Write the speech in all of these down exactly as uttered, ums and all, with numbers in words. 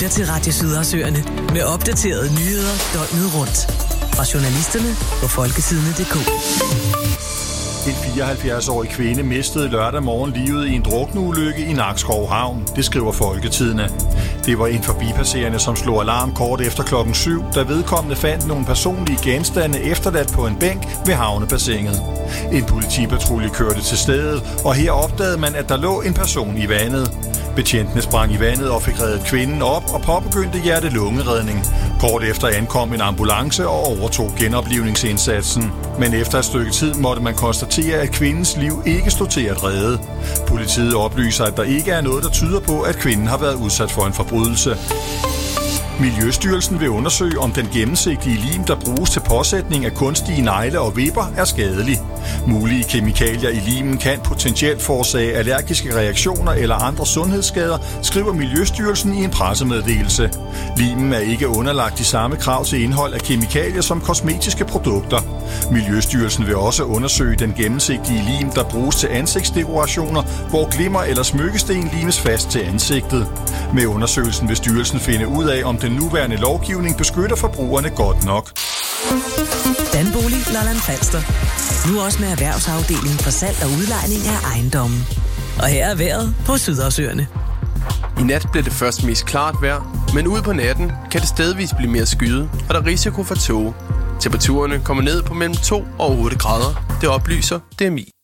lytter til Radio Sydersøerne med opdaterede nyheder døgnet rundt. Fra journalisterne på folketidene punktum d k. En fireoghalvfjerds-årig kvinde mistede lørdag morgen livet i en drukneulykke i Nakskov Havn. Det skriver Folketidene. Det var en forbipasserende, som slog alarm kort efter klokken syv, da vedkommende fandt nogle personlige genstande efterladt på en bænk ved havnebassinet. En politipatrulje kørte til stedet, og her opdagede man, at der lå en person i vandet. Betjentene sprang i vandet og fik reddet kvinden op og påbegyndte hjerte-lungeredning. Kort efter ankom en ambulance og overtog genoplivningsindsatsen. Men efter et stykke tid måtte man konstatere, at kvindens liv ikke stod til at redde. Politiet oplyser, at der ikke er noget, der tyder på, at kvinden har været udsat for en forbrydelse. Miljøstyrelsen vil undersøge, om den gennemsigtige lim, der bruges til påsætning af kunstige negle og vipper, er skadelig. Mulige kemikalier i limen kan potentielt forårsage allergiske reaktioner eller andre sundhedsskader, skriver Miljøstyrelsen i en pressemeddelelse. Limen er ikke underlagt de samme krav til indhold af kemikalier som kosmetiske produkter. Miljøstyrelsen vil også undersøge den gennemsigtige lim, der bruges til ansigtsdekorationer, hvor glimmer eller smykkesten limes fast til ansigtet. Med undersøgelsen vil styrelsen finde ud af, om den nuværende lovgivning beskytter forbrugerne godt nok. Danbolig Lolland Falster. Nu også med erhvervsafdelingen for salg og udlejning af ejendommen. Og her er vejret på Sydersøerne. I nat bliver det først mest klart vejr, men ude på natten kan det stedvis blive mere skyet, og der er risiko for tåge. Temperaturerne kommer ned på mellem to og otte grader. Det oplyser D M I.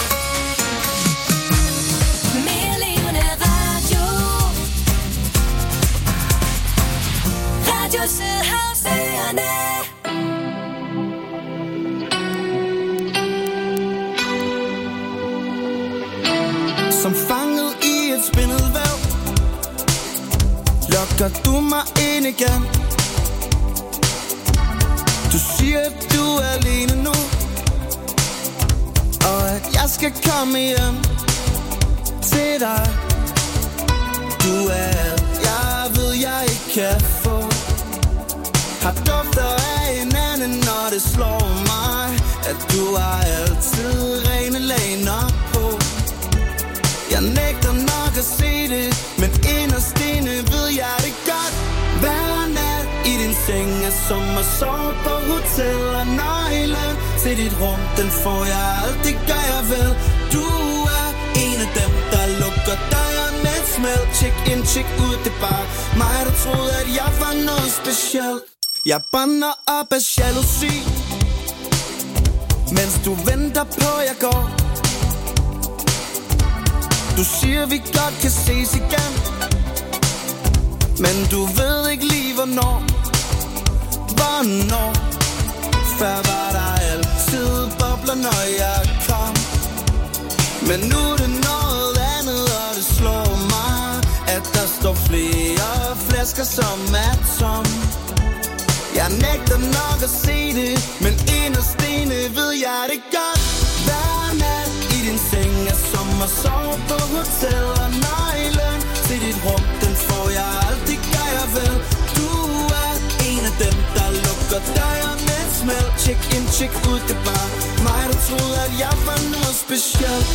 Som fanget i et spindelvæv lokker du mig ind igen. Du siger, at du er alene nu, og at jeg skal komme hjem til dig. Du er alt, jeg ved, jeg ikke kan få. Har dufter af hinanden, når det slår mig, at du har altid rene laner på. Jeg nægter nok at se det, men inderst inde ved jeg det godt. Hver nat i din seng er som at sove på hotel, og nøglen til dit rum, den får jeg alt, det gør jeg vel. Du er en af dem, der lukker døren med et smæld. Check in, check ud, det er bare mig, der troede, at jeg var noget specielt. Jeg brænder op af jalousi, mens du venter på, jeg går. Du siger, vi godt kan ses igen, men du ved ikke lige, hvornår. Hvornår? Før var der altid bobler, når jeg kom. Men nu er det noget andet, og det slår mig, at der står flere flasker, som er tom. Jeg nægter nok at se det, men inderst inde ved jeg det godt. Hver nat i din seng er som at sove på hotel, og nøglen til dit rum, den får jeg alt, det gør jeg vel. Du er en af dem, der lukker døren med et smæld. Check in, check ud, det er bare mig, der troede, at jeg var noget specielt.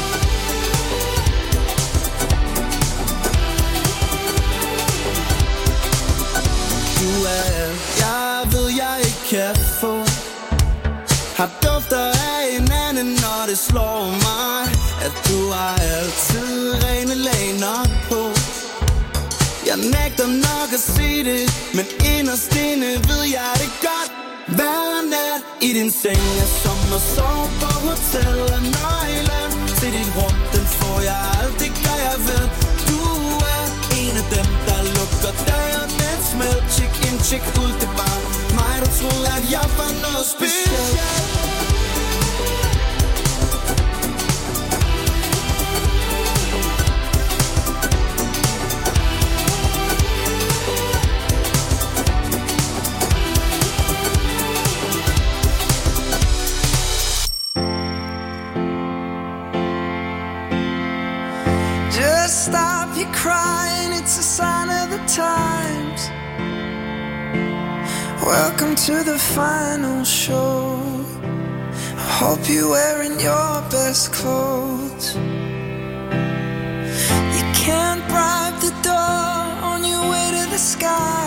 Du er alt, jeg ved, jeg ikke kan få. Har dufter af hinanden, når det slår mig, at du har altid rene laner på. Jeg nægter nok at se det, men inderst inde ved jeg det godt. Hver nat i din seng er som at sove på hotel, og nøglen til dit rum, den får jeg alt, det gør jeg vel. Du er en af dem, der lukker døren med et smæld. Check in, check ud, det er bare mig, der troede, at jeg var noget specielt. Stop your crying, it's a sign of the times. Welcome to the final show. I hope you're wearing your best clothes. You can't bribe the door on your way to the sky.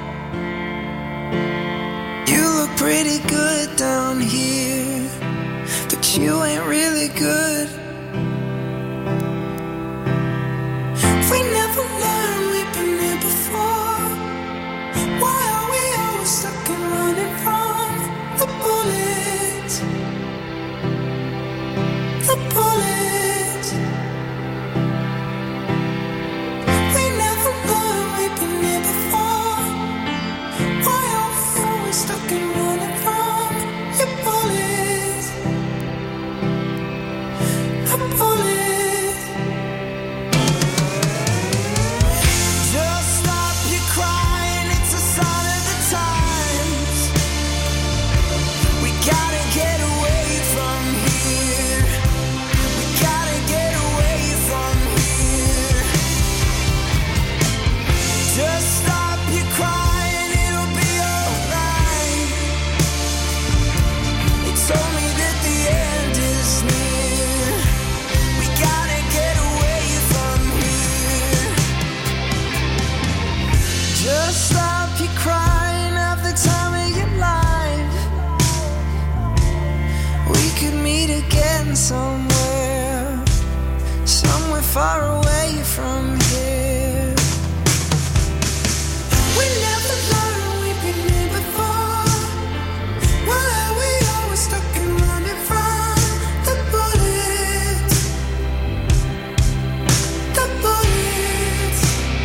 You look pretty good down here, but you ain't really good. We never learned we've been here before. Why are we always stuck and running from the bullets? The bullets. We never learned we've been here before. Why are we always stuck and running from your bullets? The bullets. Just stop your crying, it's a sign of the times. We gotta get away from here. We gotta get away from here. Just stop your crying, it'll be alright. They told me that the end is near. We gotta get away from here. Just stop your crying, have the time of your life. We could meet again somewhere, somewhere far away from here. We never learned we've been here before. Why are we always stuck and running from the bullets? The bullets.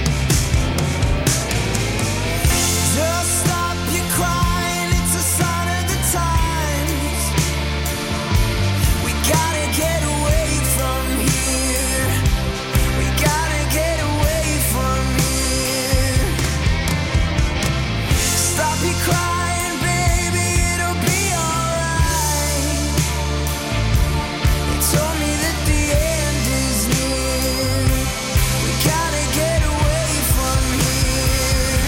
Just stop your crying, it's a sign of the times. We gotta get away from here. We gotta get away from here. Stop your crying, baby, it'll be alright. They told me that the end is near. We gotta get away from here.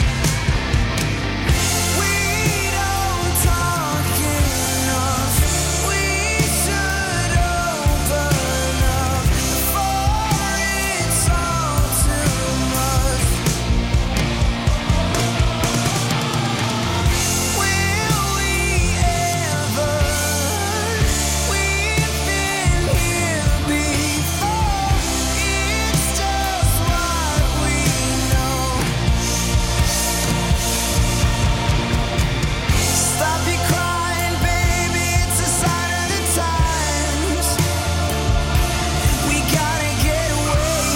We don't talk enough. We should open up before it's all too much. Will we ever? We've been here before. It's just what we know. Stop your crying, baby, it's a sign of the times. We gotta get away.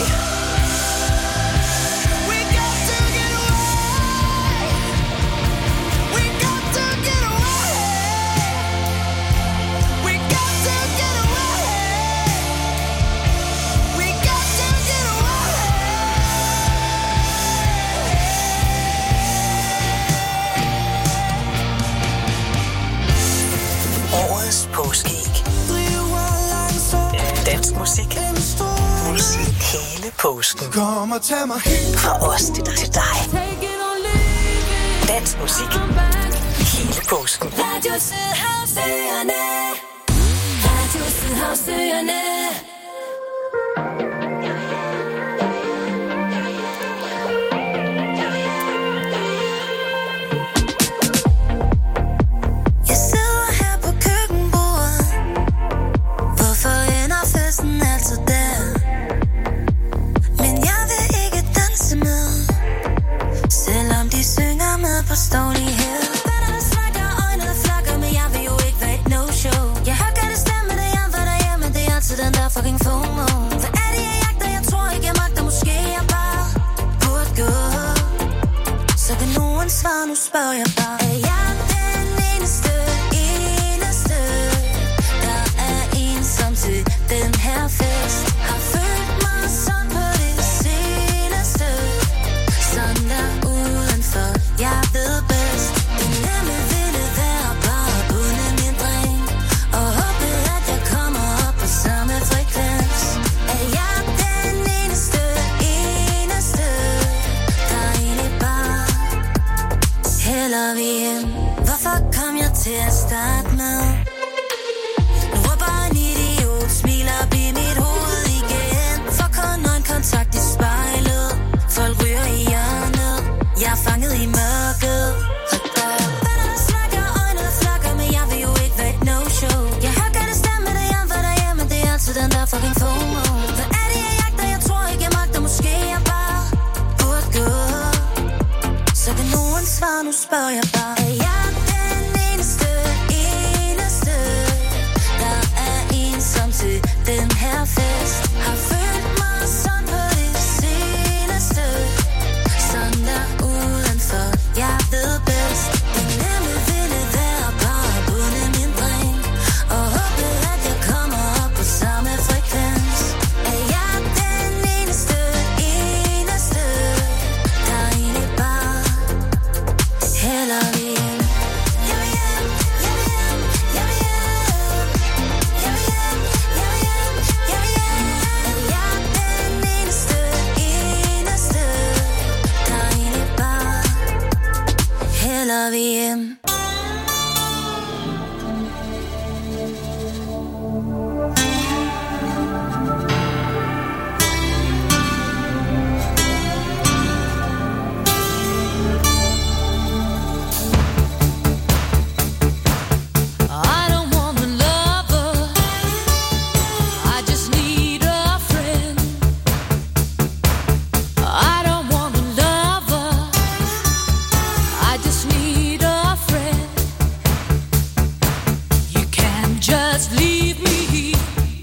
We got to get away. We got to get away. We got to get away. We got to get away. Årets påskeæg. Dansk musik. Musik hele påsken. Kom og tag mig helt. Fra os til dig. Til dig. Dansk musik. Hele påsken. Radio Sydhavsøerne. Radio Sydhavsøerne. Jeg sidder her på køkkenbordet. Hvorfor ender festen altid der? Men jeg vil ikke danse med, selvom de synger med på stålige her. Venner slækker, øjnene flakker, men jeg vil jo ikke være et no-show. Jeg har kan det stemme, det jeg ved derhjemme, det er altid den der fucking FOMO. Hvad er det, jeg jagter? Jeg tror ikke, jeg magter, måske jeg bare burde gå. Så kan nogen svare, nu spørger jeg bare. Er jeg den eneste, eneste, der er ensom til den her fest? Har følt mig sådan på det seneste, sådan der udenfor, jeg ved bedst. Det nemme ville være bare at bunde min dreng, og håbe, at jeg kommer op på samme frekvens. Er jeg den eneste, eneste, der egentlig bare hælder vi ind? Hvorfor kom jeg til at starte med? Nu råber en idiot, smiler op i mit hoved igen. For kun øjenkontakt i spejlet, folk ryger i hjørnet. i mørket. Og der er venner, der snakker, øjne, der flakker, men jeg vil jo ikke være et no-show. Jeg har godt at stemme med det, jeg var derhjemme, det er altid den der fucking FOMO. Hvad er det, jeg jagter? Jeg tror ikke, jeg magter, måske jeg bare burde gå. Så kan nogen svare, nu spørger jeg bare. Er jeg den eneste, eneste, der er ensom til den her fest? Har følt mig sådan på det seneste, sådan der udenfor, jeg ved bedst. Det nemme ville være bare at bunde min dreng og håbe, at jeg kommer op på samme frekvens. Er jeg den eneste, eneste, der egentlig bare hælder vi ind? Jeg vil hjem, jeg vil hjem, jeg vil hjem, jeg vil hjem, jeg vil hjem, jeg vil hjem. Er jeg den eneste, eneste, der egentlig bare hælder vi hjem? I don't want a lover, I just need a friend. I don't want a lover, I just need a friend. You can't just leave me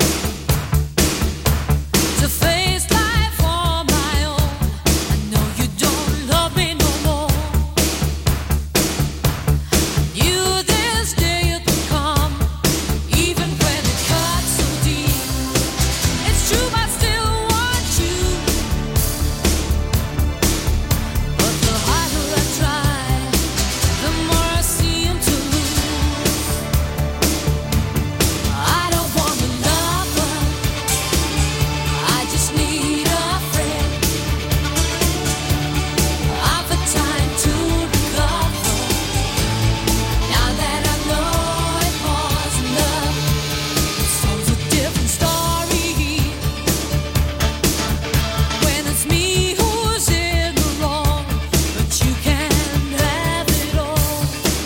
to face life on my own. I know you don't love me no more. Knew this day it would come, even when it cuts so deep. It's true, I still want you, but the harder I try, the more I seem to lose. I don't want a lover, I just need a friend. I've had time to recover, now that I know it was love. It's such a different story when it's me who's in the wrong, but you can't have it all.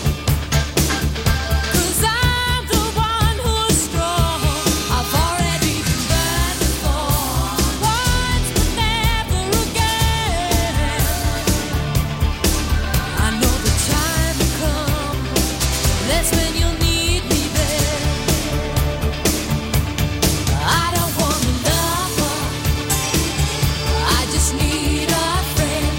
'Cause I'm the one who's strong. I've already been burned before, once but never again. I know the time will come, that's when you'll need me there. I don't want a lover, I just need a friend.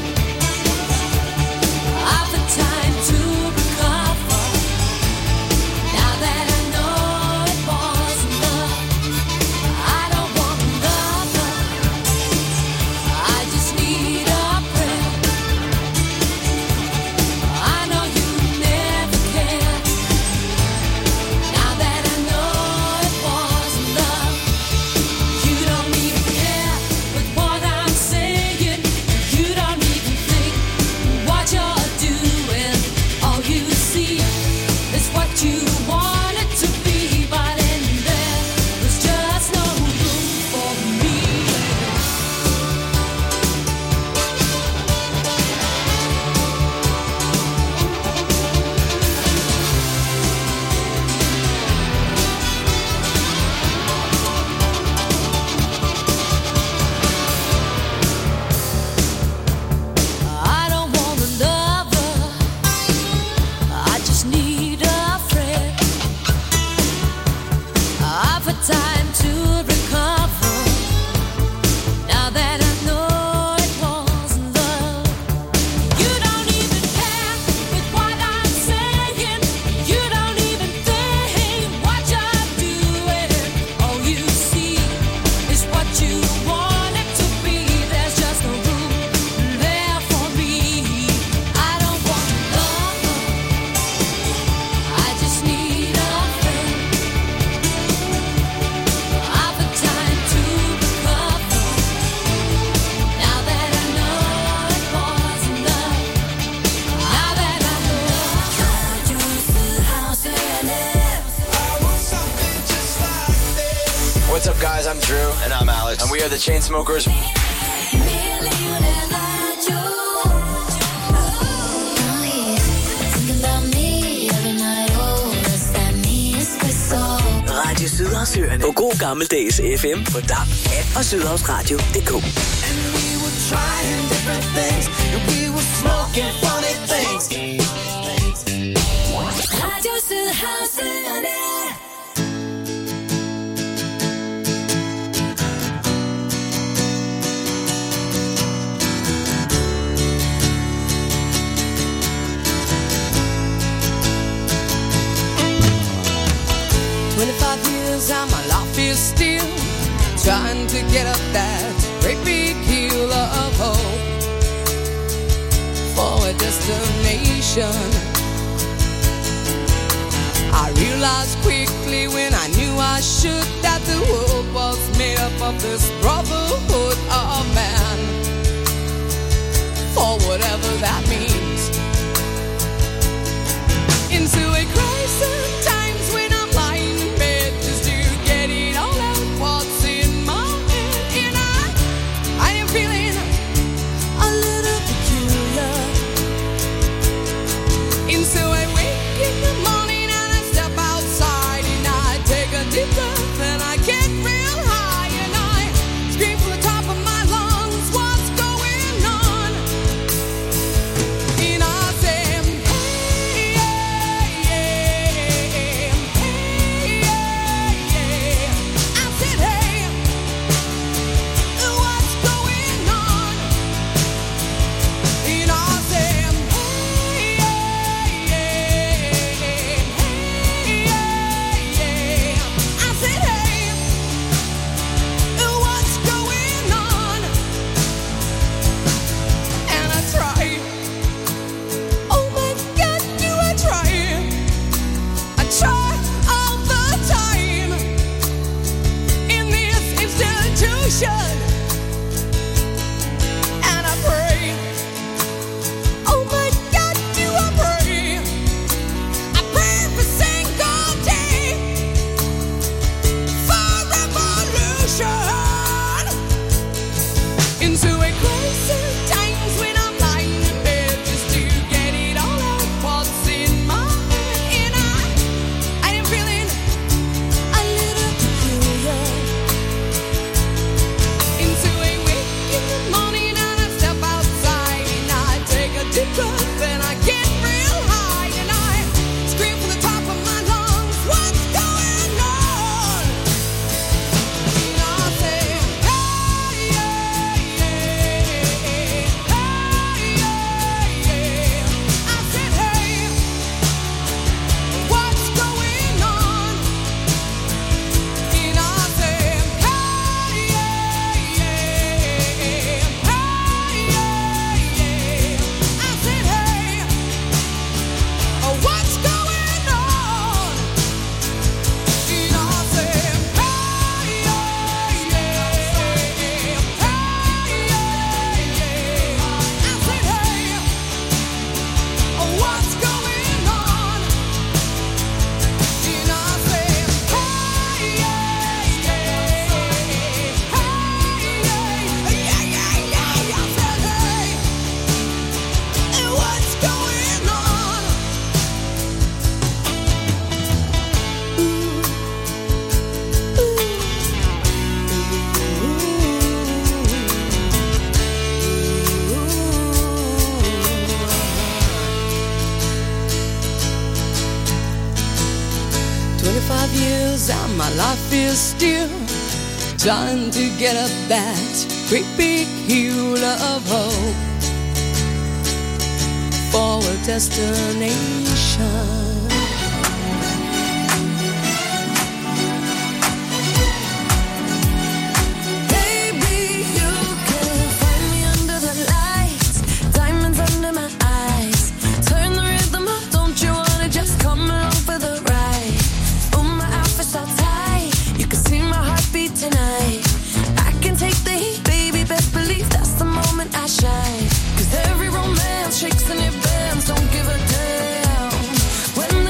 I've had time to recover, now that I know it wasn't love. I don't want a lover, I just need a friend. I know you never cared, now that I know it wasn't love. You don't even care with what I'm saying, you don't even think what you're doing. All you see is what you want it to be, but in there, there's just no room for me. I don't want a lover, I just need a friend. I've had time to recover, now that I know it wasn't love. You don't even care with what I'm saying, you don't even think what you're doing. All you see is what you want it to be, there's just no room there for me. I don't want a lover, I just need a friend. I've had time to recover, now that I know it wasn't love. Now that I know. What's up, guys? I'm Drew. And I'm Alex. And we are the Chainsmokers. Million and I do. Sydhavsøerne på god gammeldags F M på D A B, app og sydhavsradio punktum d k. Trying different things, and we were smoking funny things. Radio Sydhavsøerne. twenty-five years and my life is still trying to get up that great big hill of hope for a destination. I realized quickly when I knew I should that the world was made up of this brotherhood of man, for whatever that means. Into a crisis times when I'm lying in bed just to get it all out what's in my head, and I I am feeling a little peculiar. And so I wake in the morning and I step outside and I take a deep breath and I get real high and I scream from the top of my lungs, what's going on? And I say, hey, yeah, yeah, hey, yeah, yeah. I said, hey, what's going on? And I say, hey, yeah, yeah, hey, yeah, yeah. I said, hey, what's going on? And I try. Oh my God, do I try? I try all the time in this institution, and I pray. Oh my God, do I pray? I pray every single day for revolution. Into a crisis times when I'm lying in bed just to get it all out what's in my head, and I I am feeling a little peculiar. Into a wake in the morning and I step outside and I take a deep breath and I get real high and I scream from the top of my lungs, what's going on? And I say, hey, yeah, yeah, hey, yeah, yeah. I said, hey, what's going on? And I say, hey, yeah, yeah, hey, yeah, yeah. I said, hey, what's going on? And I say, hey, yeah, yeah, hey, yeah, yeah. I said, hey, what's going on? And I say, hey, yeah, yeah, hey, yeah, yeah, yeah. I said, hey, what's going on? Twenty-five years and my life is still trying to get up that great big hill of hope for a destination. Baby, you can find me under the lights, diamonds under my eyes. Turn the rhythm up, don't you wanna just come along for the ride? Oh, my outfit's all tight, you can see my heartbeat tonight. I can take the heat, baby, best believe that's the moment I shine. 'Cause every romance shakes and it bends, don't give a damn. When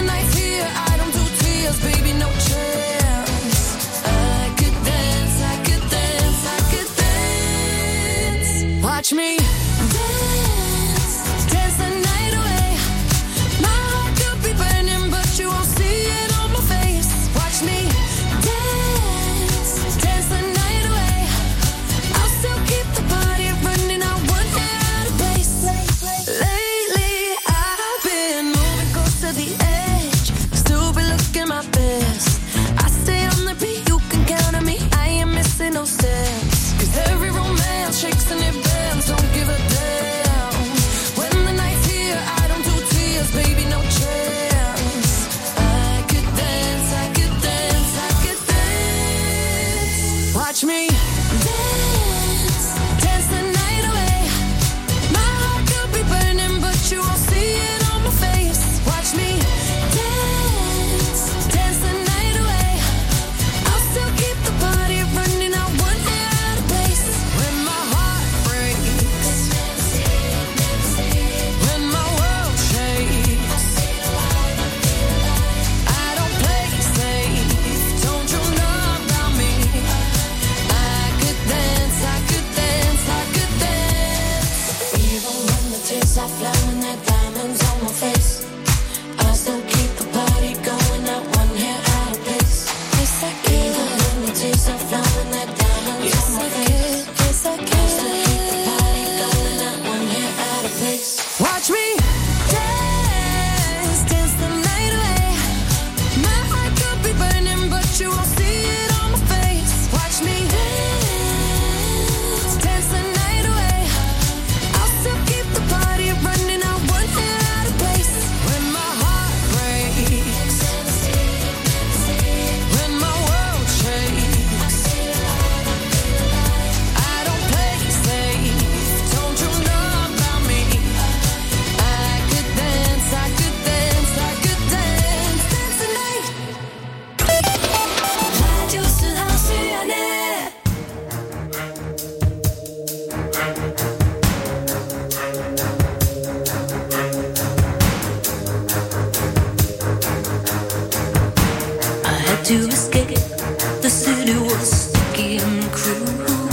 to escape. The city was sticky and cruel.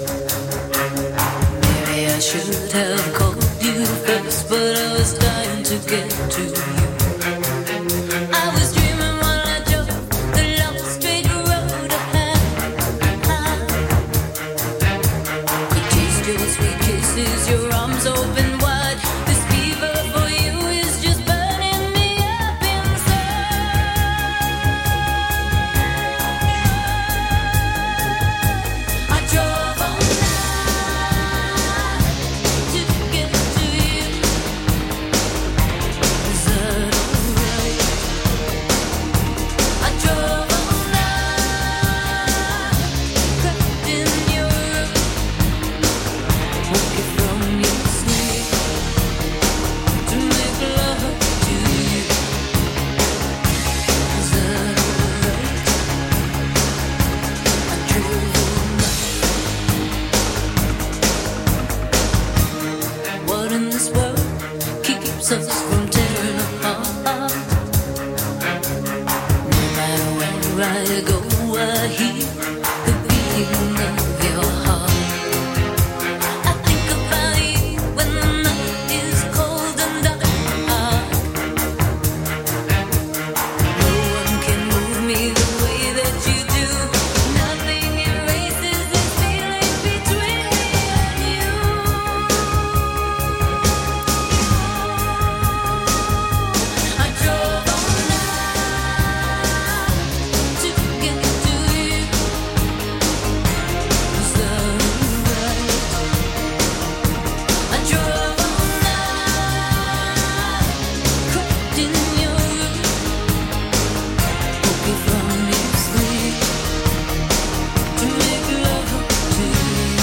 Maybe I should have called you first, but I was dying to get to you. I was dreaming while I drove the long straight road ahead. Could taste your sweet kisses, your arms open wide. This fever for you is just burning me up inside. I drove all night to get to you. Is that alright? I drove all night, crept in your room, woke you from your sleep to make love to you. Is that alright? I drove all night. What in this world keeps us from tearing apart? No matter where I go, I hear the beating of your heart. I think about you when the night is cold and dark. No one can move me the way that you do. Nothing erases this feeling between me and you. I drove all night to get to you. Is that alright? I drove all night, crept in your room, woke you from your sleep to make love to you.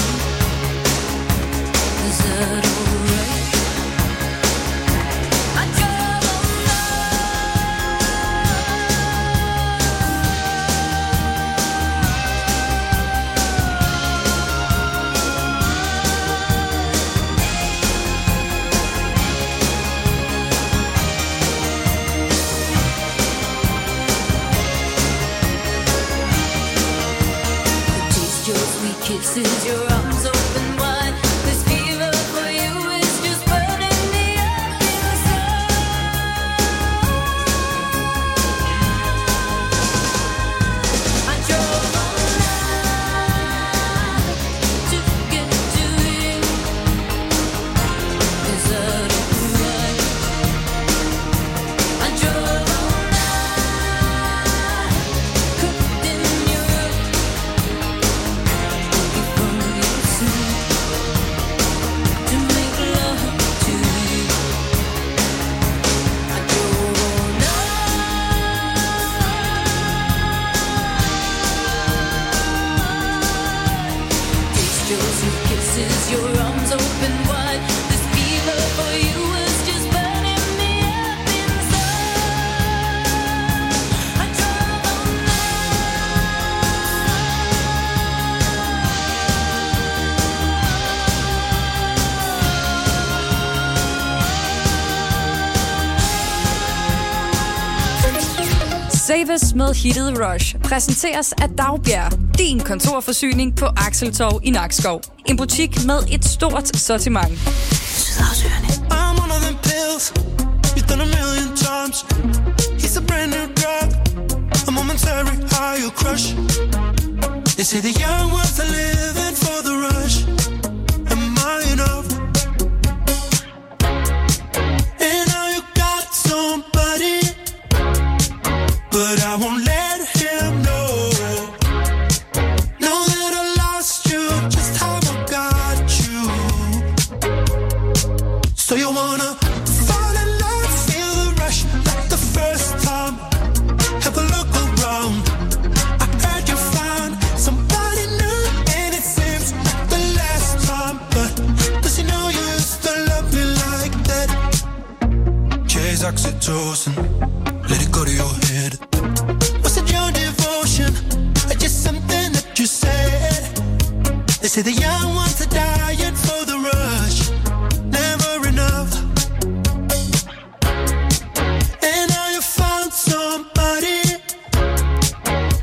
Is that alright? I drove all taste your sweet kisses, your arms open wide. This fever for you is just burning me up inside. I drove all night to get to you. Is that alright? I drove all night, crept in your room, woke you from your sleep to make love to you. I drove all night. Taste your sweet kisses, your arms open wide. This fever for you is just burning me up inside. I drove all Savers med hittet Rush præsenteres af Dagbjerg, din kontorforsyning på Axeltorv i Nakskov. En butik med et stort sortiment. I'm one of them pills you've done a million times. It's a brand new drug, a momentary high you crush. They say the young ones are living for the rush. Am I enough? And now you got somebody, but I won't let him know. Know that I lost you, just how I got you. So you wanna fall in love, feel the rush like the first time. Have a look around. I heard you found somebody new, and it seems like the last time. But does he know you used to love me like that? Chase oxytocin, let it go to your head. Was it your devotion, or just something that you said? They say the young ones are dying for the rush. Never enough. And now you found somebody,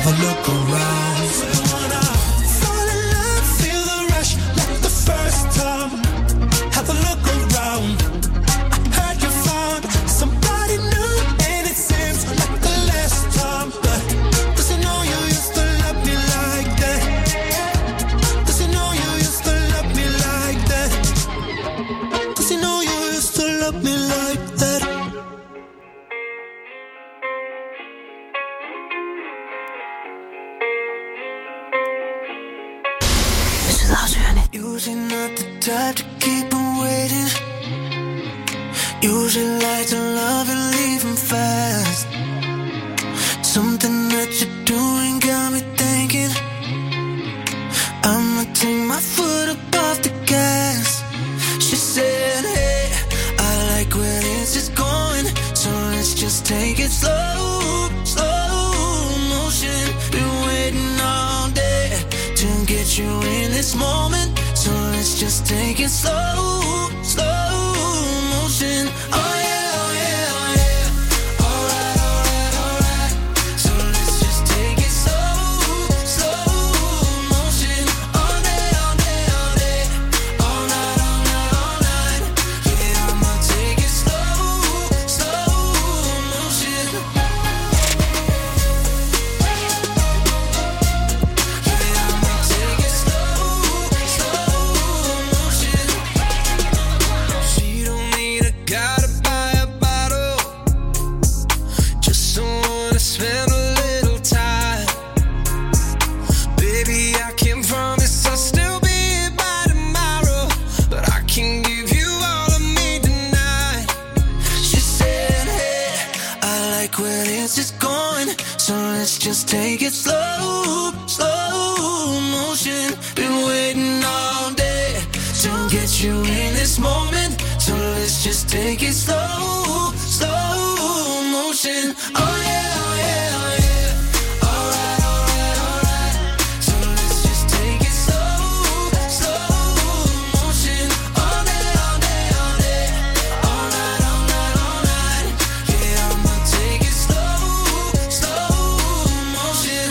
have a look around. Fall in love, feel the rush like the first time. Have a look around. I heard you found somebody new, and it seems like the last time. But does he know you used to love me like that? Does he know you used to love me like that? Does he know you used to love me like that? Usually not the type to keep him waiting. Usually like to love and leave him fast. Something that you're doing got me thinking I'ma take my foot up off the gas. She said, hey, I like where this is going, so let's just take it slow, slow motion. Been waiting all day to get you in this moment, so let's just take it slow, slow motion. Oh yeah, oh yeah, oh yeah. Alright, alright, alright. So let's just take it slow, slow motion. All day, all day, all day. All night, all night, all night. Yeah, I'ma take it slow, slow motion. Yeah, I'ma take it slow, slow motion. She don't need a guy to buy a bottle, just someone to spend a little time. Baby, I can't promise I'll still be here by tomorrow, but I can give you all of me tonight. She said, hey, I like where this is going, so let's just take it slow, slow motion. Been waiting all day to get you in this moment, so let's just take it slow, slow motion. Oh yeah, oh yeah, oh yeah. Alright, alright, alright. So let's just take it slow, slow motion. All day, all day, all day. All night, all night, all night. Yeah, I'ma take it slow, slow motion.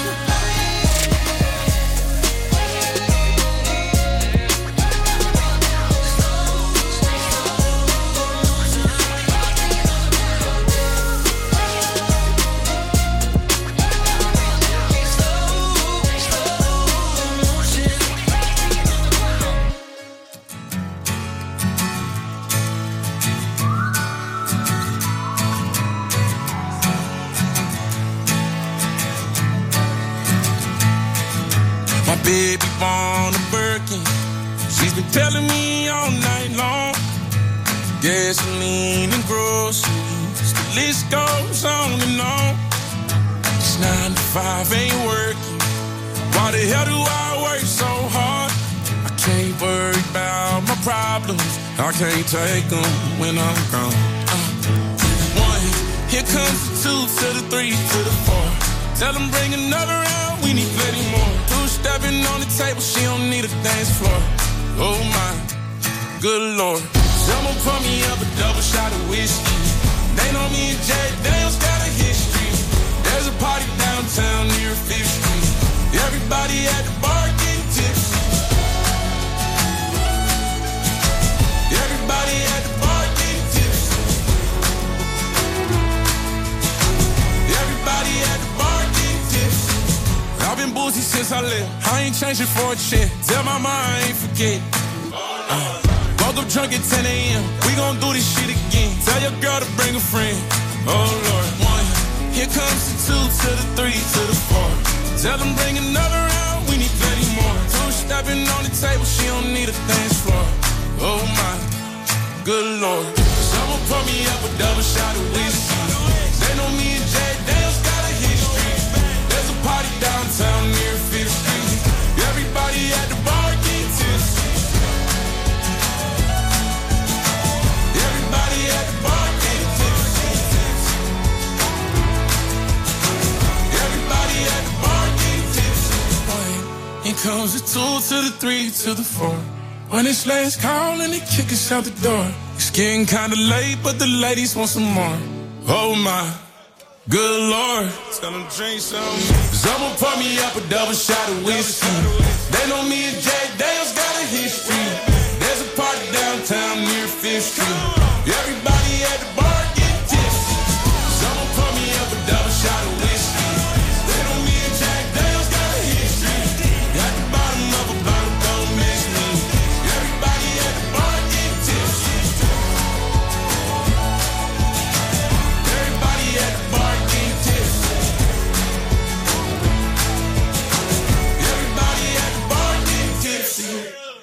My baby born a Birkin. She's been telling me all night long. Gasoline and groceries, the list goes on and on. It's nine to five, ain't working. Why the hell do I work so hard? I can't worry about my problems, I can't take them when I'm gone. uh, One, here comes the two to the three to the four. Tell them bring another round, we need plenty more. Two stepping on the table, she don't need a dance floor. Oh my, good lord. Someone pour me up a double shot of whiskey. They know me and Jay Daniels got a history. There's a party downtown near Fifth Street. Everybody at the bar getting tipsy. Everybody at the bar getting tipsy. Everybody at the bar getting tipsy. I've been boozy since I left, I ain't changing for a check. Tell my mom I ain't forget. uh, Woke up drunk at ten a.m. We gon' do this shit again. Tell your girl to bring a friend. Oh Lord. One, here comes the two to the three to the four. Tell them bring another round, we need plenty more. Two stepping on the table, she don't need a dance floor. Oh my, good lord. Someone pour me up a double shot of whiskey. They know me and Jay Daniels got a history. There's a party downtown near Fifth Street. Everybody at the bar getting tipsy. Everybody at the bar getting tipsy. Everybody at the bar getting tipsy. Here comes the two to the three to the four. When it's last call and they kick us out the door. It's getting kinda late, but the ladies want some more. Oh my, good lord. Tell them drink some. Cause Cause I'ma pour me up a double shot of whiskey. They know me and Jack Daniels got a history. There's a party downtown near Fifth Street. Everybody at the bar get tipsy. Cause I'ma pour me up a double shot of whiskey. They know me and Jack Daniels got a history. At the bottom of a bottle, don't miss me. Everybody at the bar get tipsy. Everybody at the bar get tipsy. Everybody at the bar get tipsy.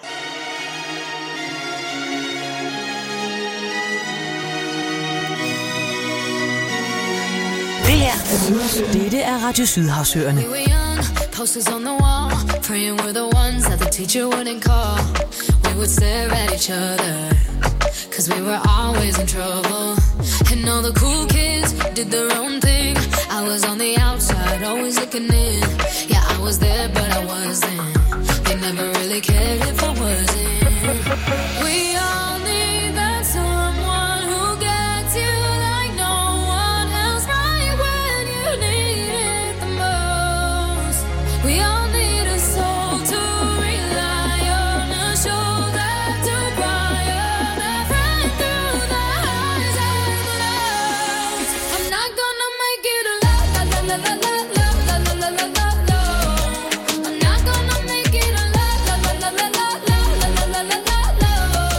Det her, dette er Radio Sydhavsøerne. We were young, posters on the wall, praying we're the ones that the teacher wouldn't call. We would stare at each other, cause we were always in trouble. And all the cool kids did their own thing. I was on the outside, always looking in. Yeah, I was there, but I wasn't. They never really cared if I wasn't. We all need that someone who gets you like no one else, right when you need it the most. We all need a soul to rely on, a shoulder to cry on, a friend through the highs and the lows. I'm not gonna make it a la la la la la la la la la la la la. I'm not gonna make it a la la la la la la la la la la la la.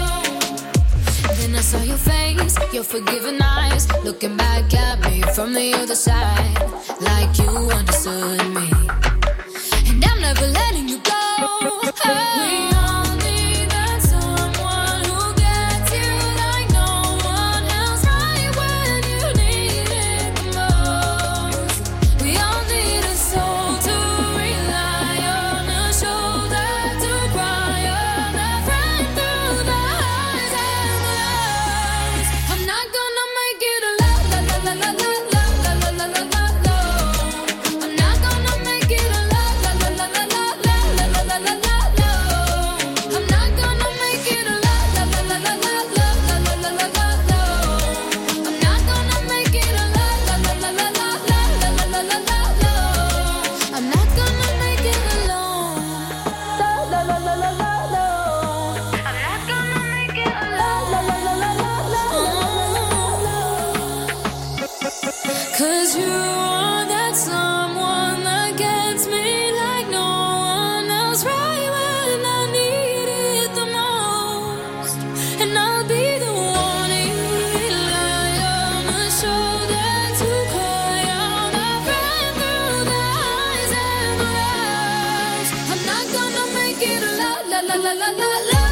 Then I saw your face, your forgiving eyes, looking back at me from the other side, like you understood me. And I'm never letting you go. We all need that someone who gets you like no one else, right when you need it the most. We all need a soul to rely on, a shoulder to cry on, a friend through the highs and the lows. I'm not gonna make it a la la la la la la la la la la la la. I'm not gonna make it a la la la la la la la la la la la la. I'm not gonna make it a la la la la la la la la la la la la. I'm not gonna make it a la la la la la la la la la la la la. I'm not gonna make it alone. La la la la la la la. I'm not gonna make it a la la la la la la la. Cause you are that someone that gets me like no one else, right when I need it the most. And I'll be the one you rely on, a shoulder to cry on, a friend through the highs and the lows. I'm not gonna make it a la la la la la la la.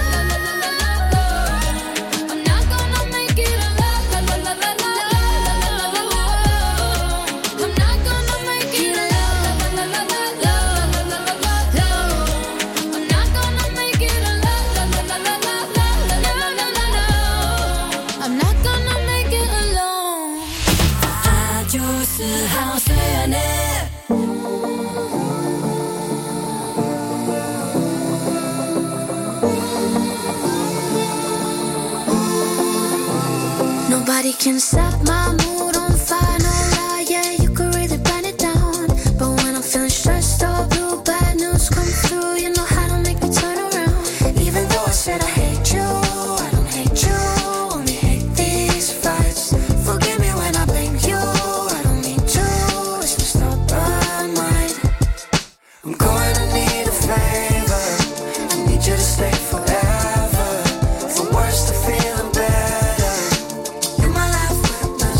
I'm not gonna make it a la la la la la la la la la. I'm not gonna make it a la la la la la la la la la. I'm not gonna make it a la la la la la la la la la. I'm not gonna make it alone. Radio Sydhavsøerne. Nobody can set my mood on fire, no lie, yeah, you could really burn it down. But when I'm feeling stressed or blue, bad news come through, you know how to make me turn around. Even though I said I hate you, I don't hate you, only hate these fights. Forgive me when I blame you, I don't mean to, it's my stubborn mind. I'm going to need a favor, I need you to stay forever. For worse to feeling better, in my life with my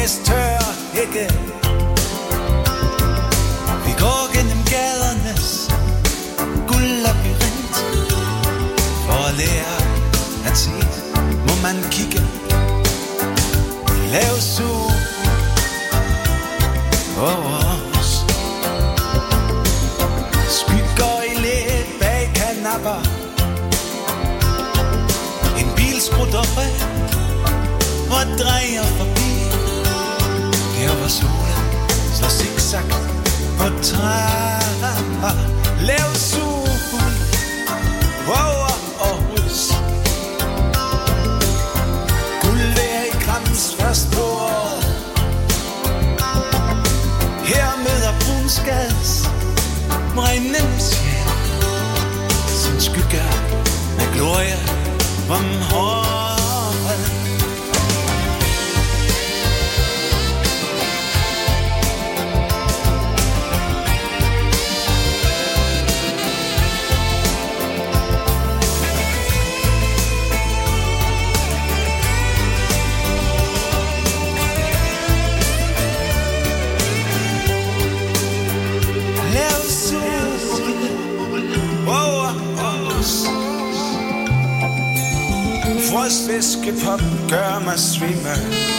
mest tørre hække. Vi går gennem gadernes guldlabyrint. For at lære at se, må man kigge. Lav zoom over os. Skygger i læt bag kanapper. En bil skrutter bredt og drejer forbi. Der hvor solen slår zigzag på trapper. Lav zoom over Aarhus. Guld vejr i Grams først på året. Her møder Brunskads brændende sjæl sin skygge med glorie om håret. Frostvæskepop gør mig svimme.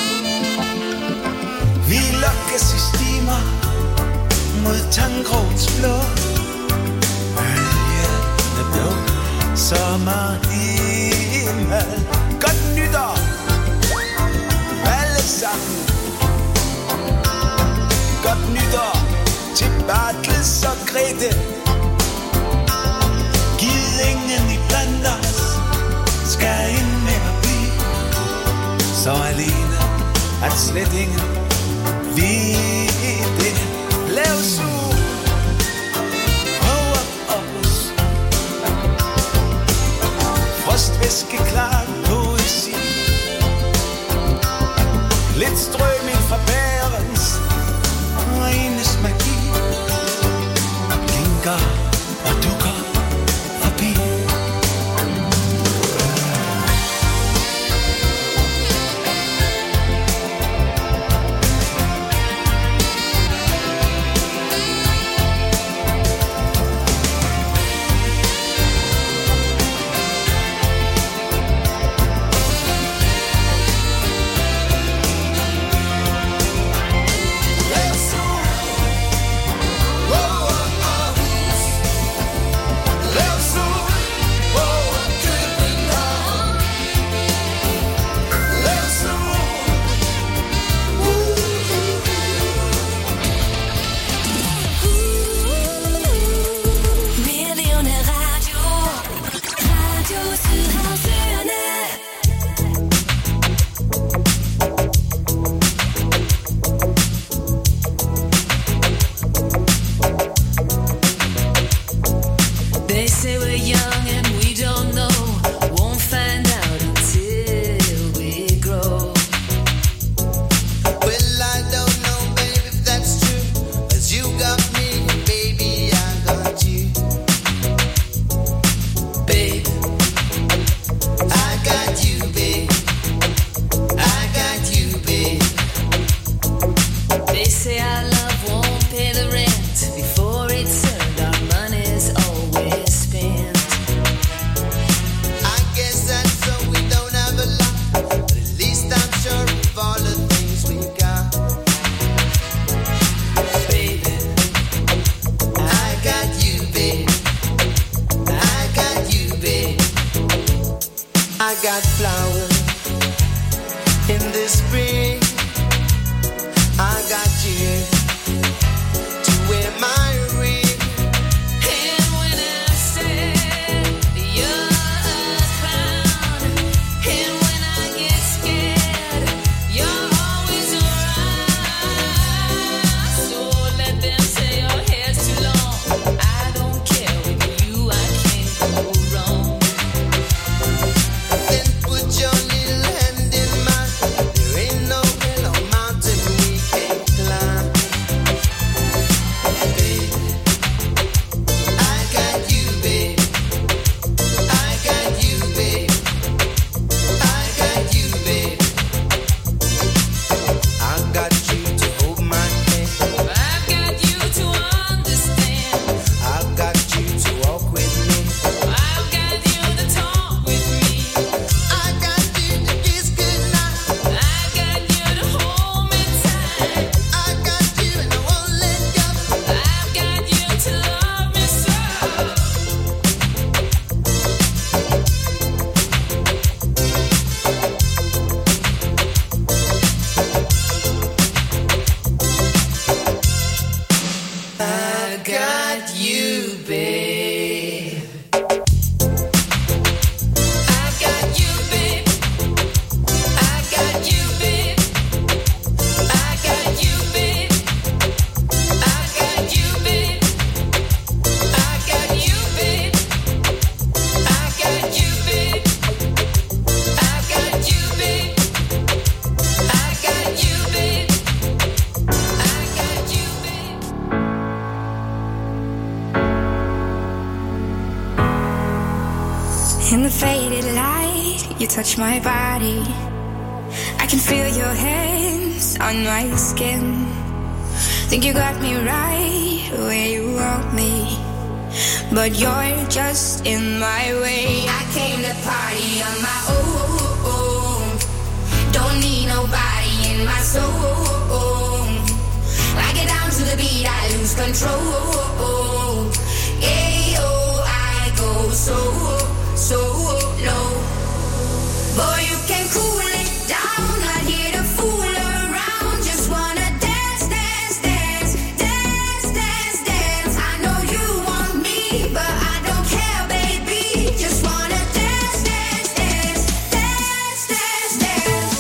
Vi lokkes i stimer mod Tangrovs blå. Bølgen er blå, sommerhimmel. Godt nytår, alle sammen. Godt nytår til Bartels og Grete. Giv ingen i blandt os skal ind med at blive så alene, at slet ingen ved det. Lav zoom over os. Frostvæske klar poesi. Lidt strømning fra bærens og enes magi. Glinker og dukker forbi. Then put your little hand in mine. There ain't touch my body. I can feel your hands on my skin. Think you got me right where you want me, but you're just in my way. I came to party on my own. Don't need nobody in my soul. I get down to the beat, I lose control. Ayo, I go so, so low. Boy, you can cool it down, not here to fool around. Just wanna dance, dance, dance, dance, dance, dance. I know you want me, but I don't care, baby. Just wanna dance, dance, dance, dance, dance, dance.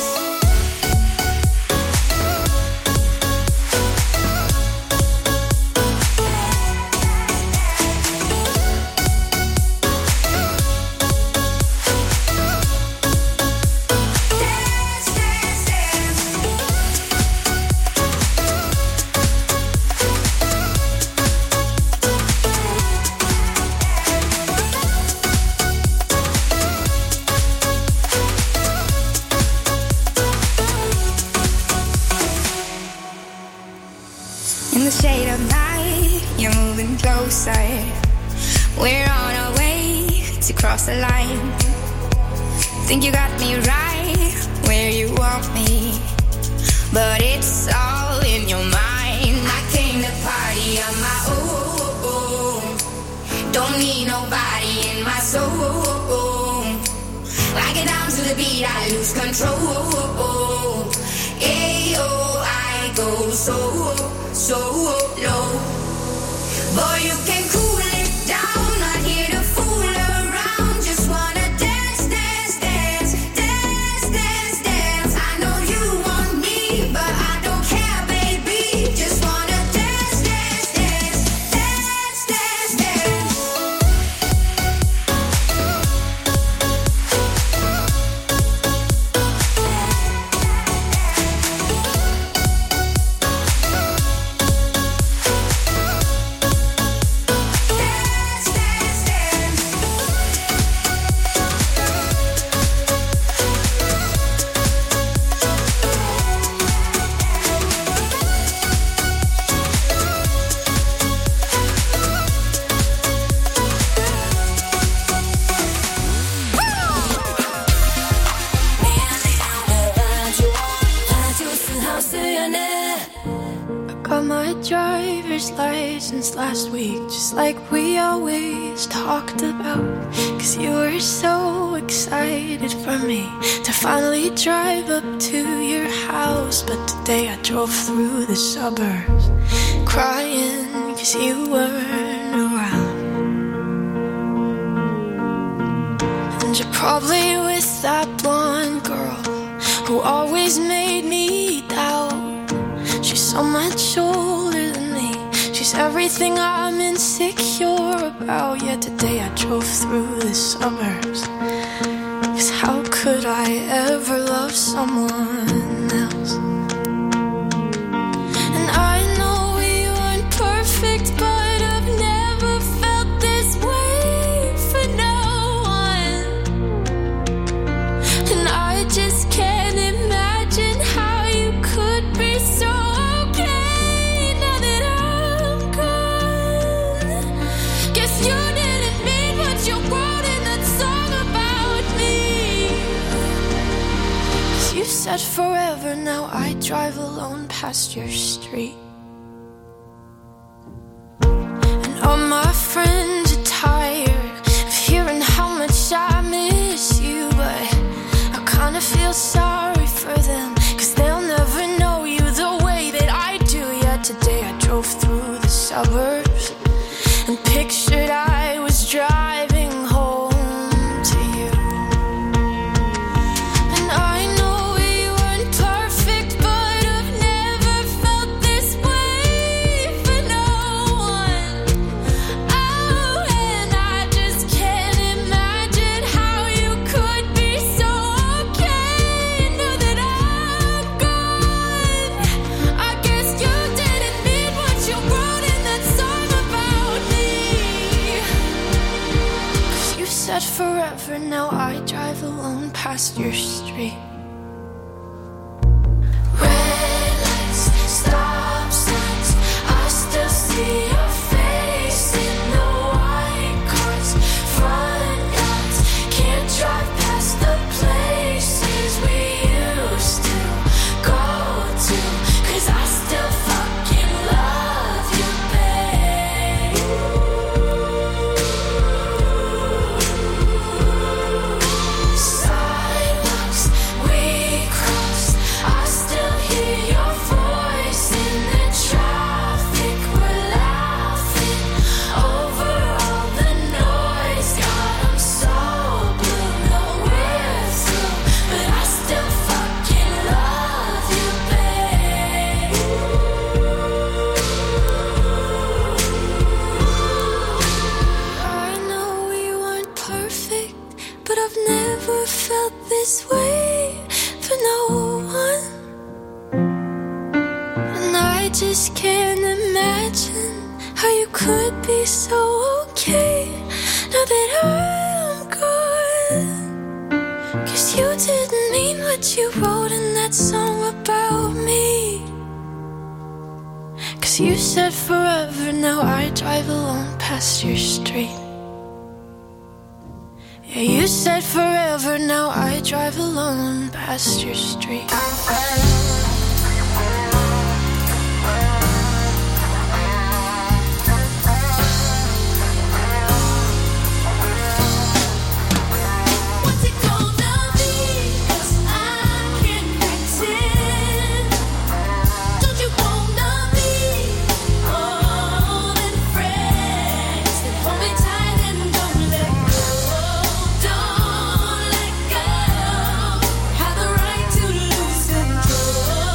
In the shade of night, you're moving closer. We're on our way to cross the line. Think you got me right where you want me, but it's all in your mind. I came to party on my own. Don't need nobody in my soul. I get down to the beat, I lose control. Ayo, I go so, so low. Boy, you can cool it down, not here to fool around. Just wanna dance, dance, dance, dance, dance, dance. I know you want me, but I don't care, baby. Just wanna dance, dance, dance, dance, dance, dance. Got my driver's license last week, just like we always talked about. Cause you were so excited for me to finally drive up to your house. But today I drove through the suburbs crying cause you weren't around. And you're probably with that blonde girl who always made me doubt. She's so much older than me. She's everything I'm insecure about. Yet today I drove through the suburbs. Cause how could I ever love someone else? And I know we weren't perfect, but I've never felt this way for no one. And I just can't imagine how you could be so said forever, now I drive alone past your street. And all my friends are tired of hearing how much I miss you, but I kinda feel sorry for them, cause they'll never know you the way that I do. Yet today I drove through the suburbs and pictured I was driving home to you. And I know forever, now I drive alone past your street. Red lights, stop signs, I still see your face in the white cars, front yards. Can't drive past the places we used to go to, 'cause I still fucking love you, babe. Sidewalks we crossed, I still hear your voice in the traffic. We're laughing over all the noise. God, I'm so blue, no we're through, but I still fucking love you, babe. I know we weren't perfect, but I've never felt this way for no one. And I just can't imagine how you could be so okay now that I'm gone. 'Cause you didn't mean what you wrote in that song about me. 'Cause you said forever, now I drive alone past your street. Yeah, you said forever, now I drive alone past your street. What's it gonna be? 'Cause I can't pretend. Don't you wanna be more than friends? Then hold me tight and don't let go. Don't let go. Have the right to lose control.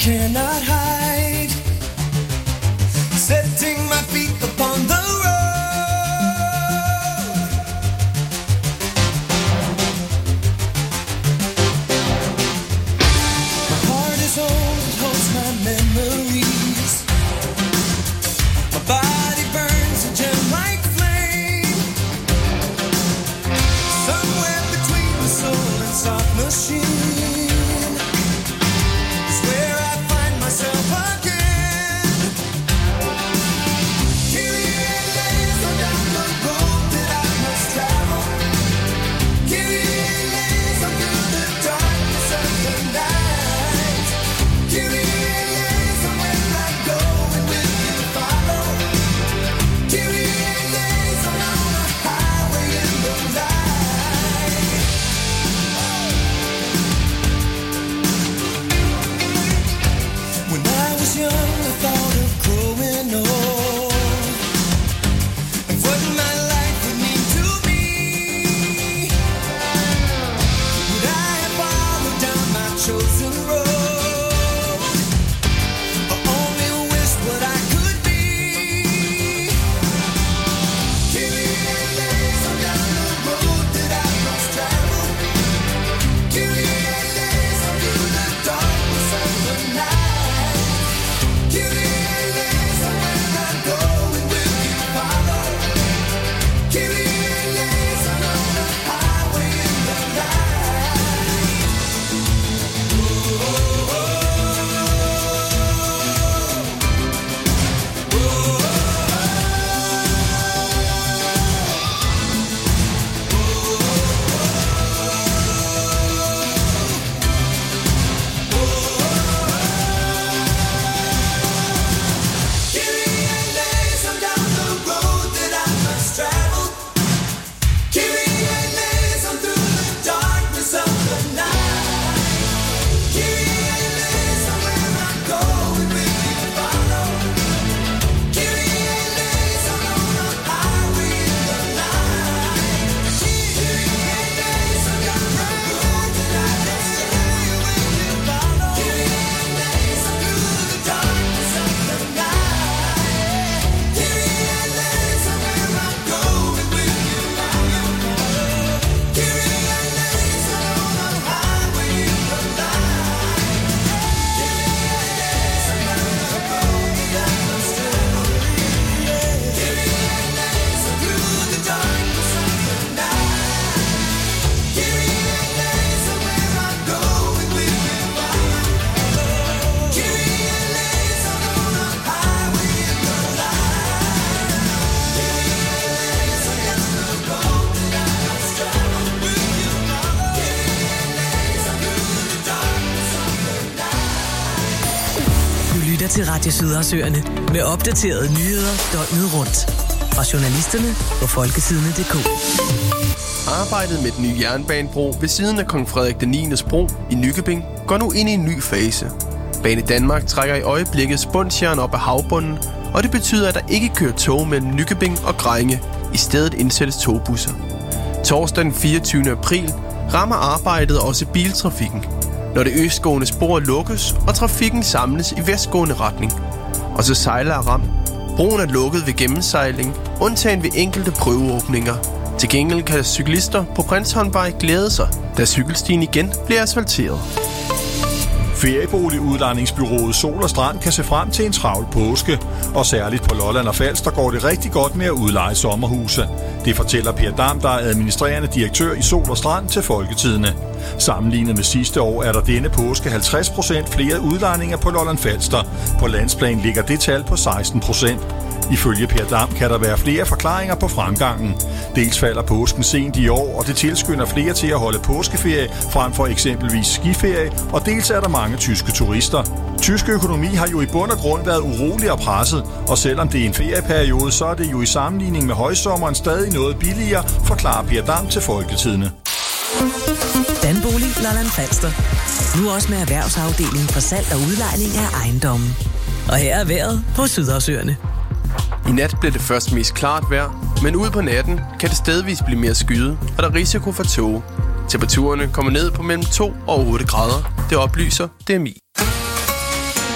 cannot hide. Setting my feet upon the road. My heart is old, it holds my memories. My body burns a gem like flame. Somewhere between the soul and soft machine is where I find myself again. Kyrie eleison down the road that I must travel. Kyrie eleison through the darkness of the night. Kyrie eleison where I go and will you follow. Kyrie eleison on the highway in the light. When I was young, I thought of growing old and what my life would mean to me. Would I have followed down my chosen road, or only wished what I could be? Kyrie eleison down the road that I must travel. Kyrie eleison through the darkness of the night. Kyrie eleison where I go and will you follow. Kyrie eleison on the highway in the light. Kyrie eleison down the road that I must travel. Kyrie eleison through the darkness of the night. Kyrie eleison where I go and will you follow. Kyrie eleison on the highway in the light. Kyrie eleison down the road that I must travel. Will you follow? Kyrie eleison through the darkness of the night. Kyrie eleison where I go and will you follow. Kyrie eleison on the highway in the light. Kyrie eleison down the road that I must travel. Kyrie eleison through the darkness of the night. Kyrie eleison where I go and will you follow. Kyrie eleison on the highway in the light. Kyrie eleison down the road that I must travel. Will you follow? Kyrie eleison through the darkness of the night. Du lytter til Radio Sydhavsøerne med opdaterede nyheder døgnet rundt. Fra journalisterne på folketidene punktum d k. Arbejdet med den nye jernbanebro ved siden af Kong Frederik den niendes bro i Nykøbing går nu ind i en ny fase. Bane Danmark trækker i øjeblikket spunsjern op af havbunden, og det betyder, at der ikke kører tog mellem Nykøbing og Grænge. I stedet indsættes togbusser. Torsdag den fireogtyvende april rammer arbejdet også biltrafikken, når det østgående spor lukkes, og trafikken samles i vestgående retning. Og så sejler er ramt. Broen er lukket ved gennemsejling, undtagen ved enkelte prøveåbninger. Til gengæld kan cyklister på Prinsholmvej glæde sig, da cykelstien igen bliver asfalteret. Ferieboligudlejningsbyrået Sol og Strand kan se frem til en travl påske, og særligt på Lolland og Falster går det rigtig godt med at udleje sommerhuse. Det fortæller Per Dam, der er administrerende direktør i Sol og Strand, til Folketidene. Sammenlignet med sidste år er der denne påske halvtreds procent flere udlejninger på Lolland Falster. På landsplan ligger det tal på seksten procent. Ifølge Per Dam kan der være flere forklaringer på fremgangen. Dels falder påsken sent i år, og det tilskynder flere til at holde påskeferie frem for eksempelvis skiferie, og dels er der mange tyske turister. Tysk økonomi har jo i bund og grund været urolig og presset, og selvom det er en ferieperiode, så er det jo i sammenligning med højsommeren stadig noget billigere, forklarer Per Dam til Folketidene. Danbolig Lolland Falster. Nu også med erhvervsafdelingen for salg og udlejning af ejendommen. Og her er vejret på Sydhavsøerne. I nat bliver det først mest klart vejr, men ude på natten kan det stedvis blive mere skyet, og der er risiko for tåge. Temperaturerne kommer ned på mellem to og otte grader. Det oplyser D M I.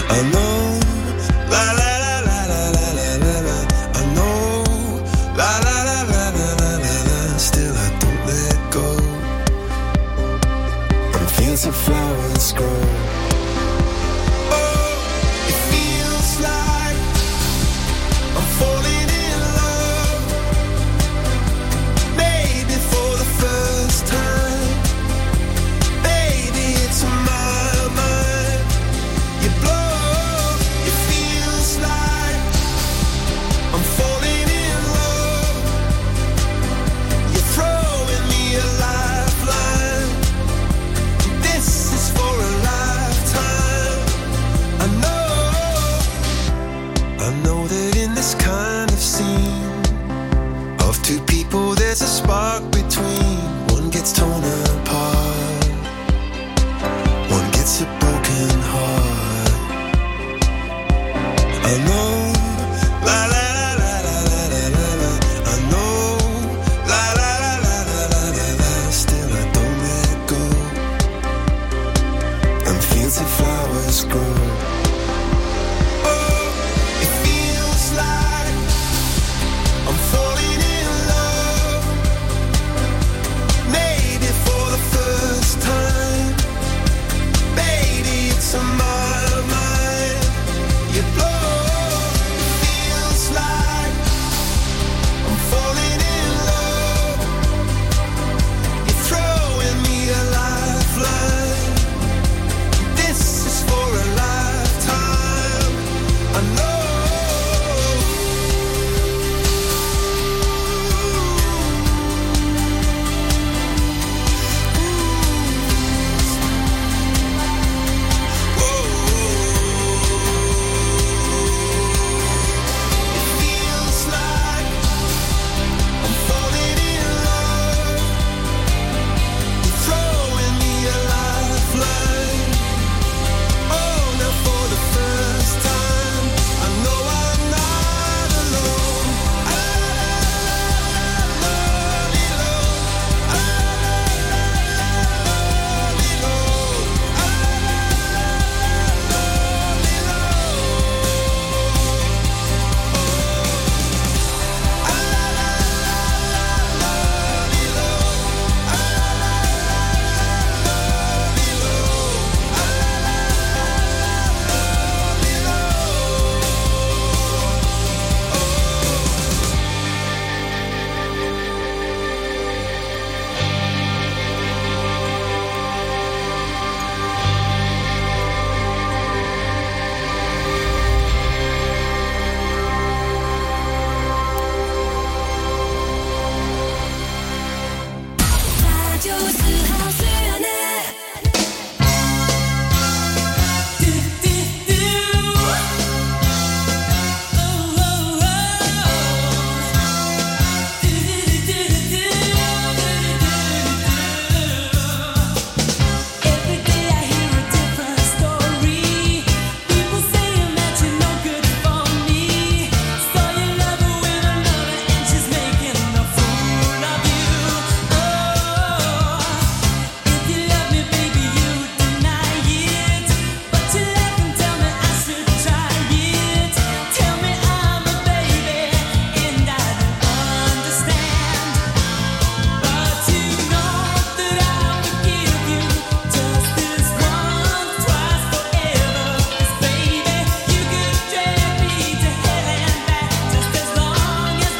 I know, la la la la la la la la la. I know, la la la la la la la la. Still I don't let go. On fields of flowers grow. Oh, it feels like I'm falling in love. Maybe for the first time. Baby, it's my mind. You blow. It feels like I'm falling in love. You're throwing me a lifeline. This is for a lifetime. I know, I know that in this kind of scene of two people, there's a spark between. One gets torn up,